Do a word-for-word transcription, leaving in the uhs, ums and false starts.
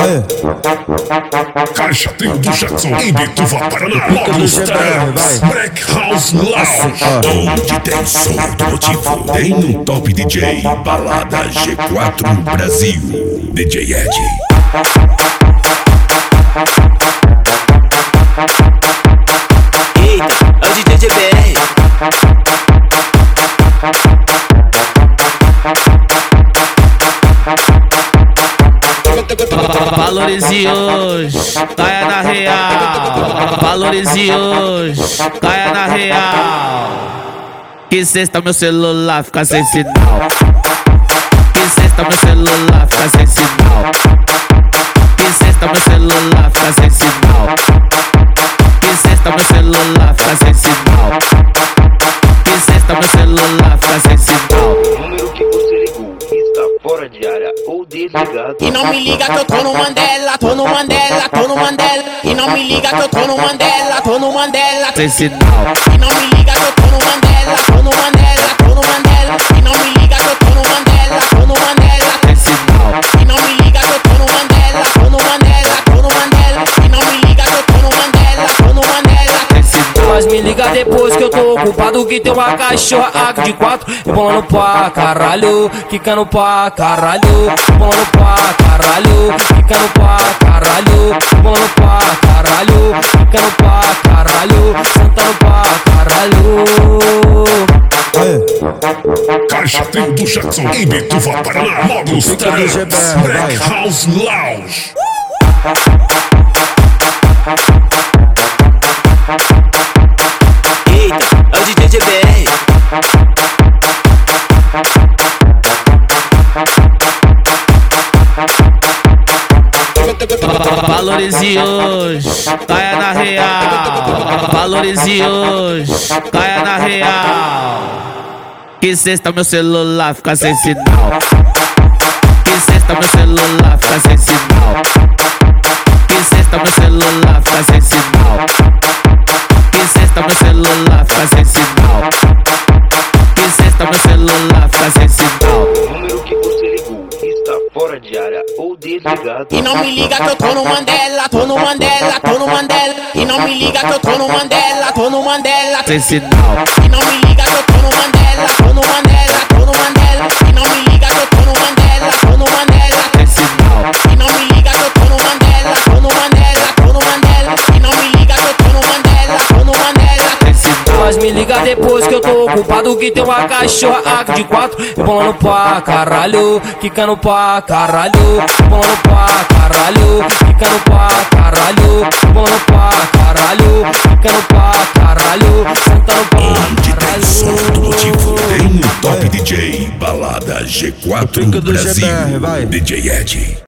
Caixa Trio do Jackson em Bituva, Paraná. Módulos três, Black House Lounge. Onde tem som automotivo, tem um top D J. Balada G quatro Brasil, D J Ed. Eita, é o D J G B R. Valorize hoje, caia na real. Valorize hoje, caia na real. Que sexta meu celular fica sem sinal. Que sexta meu celular fica sem sinal. Que sexta meu celular fica sem sinal. Que sexta meu celular fica sem sinal. Que sexta meu celular fica sem sinal. Número que você ligou está fora de área ou desligado. E não me liga que eu tô no Mandela, tô no Mandela, tô no Mandela. E não me liga que eu tô no Mandela, tô no Mandela. Sem sinal. E não me liga que eu tô no Mandela, tô no Mandela, tô no Mandela. E não me liga que eu tô no Mandela, tô no Mandela. Sem sinal. E não me liga que eu tô no Mandela, tô no Mandela, tô no Mandela. E não me liga que eu tô no Mandela, tô no Mandela. Sem sinal. Mas me liga depois que eu tô ocupado, que tem uma cachorra A de quatro rebolando pra caralho, quicando pra caralho, rebolando pra caralho, quicando pra caralho, rebolando pra caralho, quicando pra caralho, sentando pra caralho. Caixa Trio do Jackson em Bituva, Paraná. Módulos três, Black House Lounge. Eita, é o D J G B R. Valorize hoje, caia na real. Valorize hoje, caia na real. Que sexta meu celular fica sem sinal. Que sexta meu celular fica sem sinal. Que sexta meu celular fica sem sinal. Que sexta meu celular fica sem sinal. Que sexta meu celular fica sem sinal. Número que você ligou está fora de área ou desligado. E não me liga que eu tô no Mandela, tô no Mandela, tô no Mandela. E não me liga que eu tô no Mandela, tô no Mandela. Sem sinal. E não me liga que eu tô no Mandela, tô no Mandela, tô no Mandela. E não me liga que eu tô no Mandela, tô no Mandela. Sem sinal. E não me liga que eu tô no Mandela, tô no Mandela, tô no Mandela. E não me liga que eu tô no Mandela, tô no Mandela. Sem sinal. Mas me liga depois que eu tô ocupado, que tem uma cachorra A de quatro rebolando pra caralho, quicando pra caralho, rebolando pra caralho, quicando pra caralho, rebolando pra caralho, quicando pra caralho, sentando pra Onde tem som caralho. automotivo, tem um top D J. Balada G quatro Brasil, D J Ed.